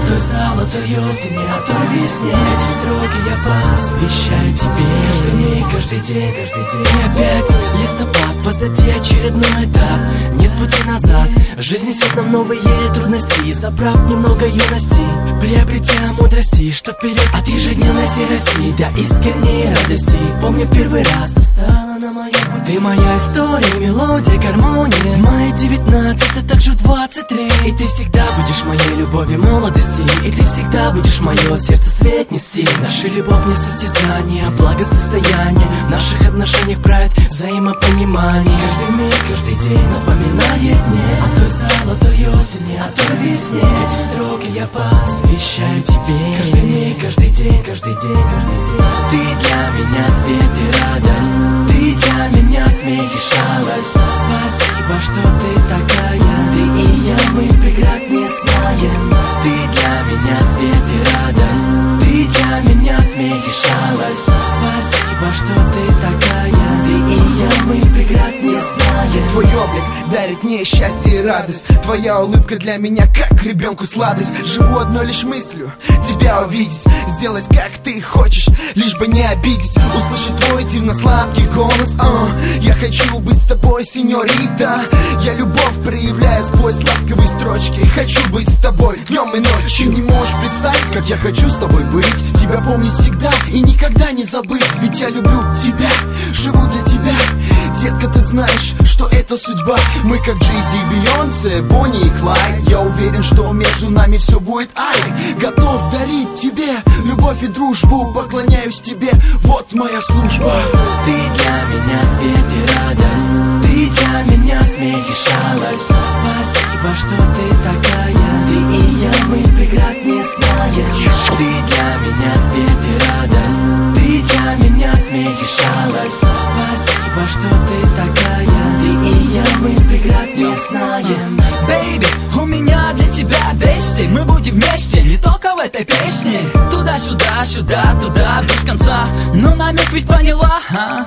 той золотой осени, о той весне. Эти строки я посвящаю тебе. Каждый миг, каждый день, каждый день. И опять листопад, позади очередной этап. Нет пути назад, жизнь несет нам новые трудности. Забрав немного юности, приобретя мудрости, что вперед от ежедневной серости до искренней радости. Помню первый раз встала на моем пути. Ты моя история, мелодия, гармония. В мои 19, а также в 23. И ты всегда будешь моей любовью молодости. И ты всегда будешь мое сердце свет нести. Наша любовь не состязание, а благосостояние. В наших отношениях правит взаимопонимание. Каждый миг, каждый день напоминает мне о той золотой осени, о той весне. Эти строки я посвящаю тебе. Каждый миг, каждый день, каждый день, каждый день. Ты для меня свет и радость. Ты для меня смех и шалость. Спасибо, что ты такая. Ты и я, мы преград не знаем. Ты для меня свет и радость. Ты для меня смех и шалость. Спасибо, что ты такая. Ты и я, мы преград не знаем. Твой облик дарит мне счастье и радость. Твоя улыбка для меня как ребенку сладость. Живу одной лишь мыслью тебя увидеть, сделать как ты хочешь, лишь бы не обидеть. Услышать твой дивно-сладкий голос. Я хочу быть с тобой, сеньорита. Я любовь проявляю сквозь ласковые строчки. Хочу быть с тобой днем и ночью. Ты не можешь представить, как я хочу с тобой быть. Тебя помнить всегда и никогда не забыть. Ведь я люблю тебя, живу для тебя. Детка, ты знаешь, что это судьба. Мы как Джей-Зи и Бейонсе, Бонни и Клайд. Я уверен, что между нами все будет айк. Готов дарить тебе любовь и дружбу. Поклоняюсь тебе, вот моя служба. Ты для меня свет и радость. Ты для меня смех и шалость. Спасибо, что ты такая. Ты и я, мы преград не знаем. Ты для меня свет и радость. Ты для меня смех и шалость. Спасибо, что ты такая. Ты и я, мы преград не знаем. Бэйби, у меня для тебя вести. Мы будем вместе, не только в этой песне. Туда-сюда, сюда, туда, без конца. Но намек ведь поняла, а?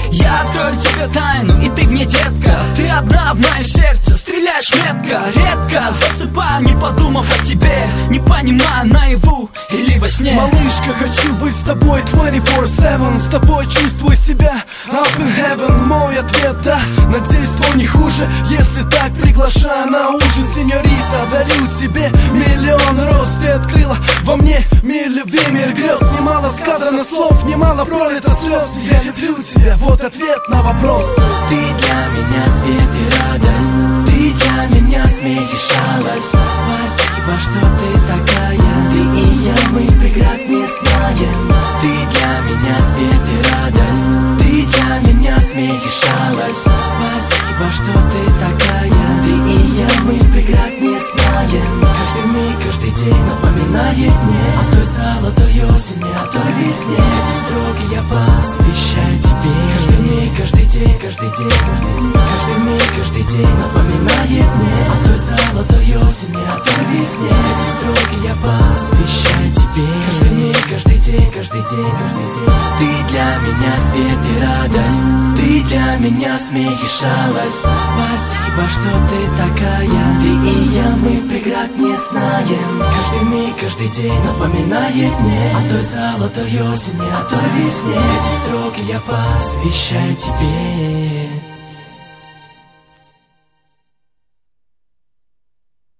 Я открою тебе тайну, и ты мне детка. Ты одна в моем сердце, стреляешь метко. Редко засыпаю, не подумав о тебе. Не понимая, наяву или во сне. Малышка, хочу быть с тобой 24/7. С тобой чувствую себя up in heaven. Мой ответ да, надеюсь твой не хуже. Если так, приглашаю на ужин, сеньорита. Дарю тебе миллион роз. Ты открыла во мне мир любви, мир грез. Немало сказано слов, немало пролито слез. Я люблю тебя, вот ответ на вопрос. Ты для меня свет и радость. Ты для меня смех и шалость. Спасибо, что ты такая. Ты и я, мы преград не знаем. Ты для меня свет и радость. Ты для меня смех и шалость. Спасибо, что ты такая. Ты и я, мы преград не знаем. Каждый миг, каждый день напоминает мне о той золотой осени, о той весне. Эти строки я посвящаю тебе. Каждый миг, каждый день, каждый день, каждый день. Каждый миг, каждый день напоминает мне о той золотой осени, о той весне. Эти строки я посвящаю тебе. Каждый миг, каждый день, каждый день, каждый день. Ты для меня свет и радость. Ты для меня смех и шалость. Спасибо, что ты такая. Ты и я, мы преград не знаем. Каждый миг, каждый день напоминает мне о той золотой осени, о той весне. Эти строки я посвящаю тебе.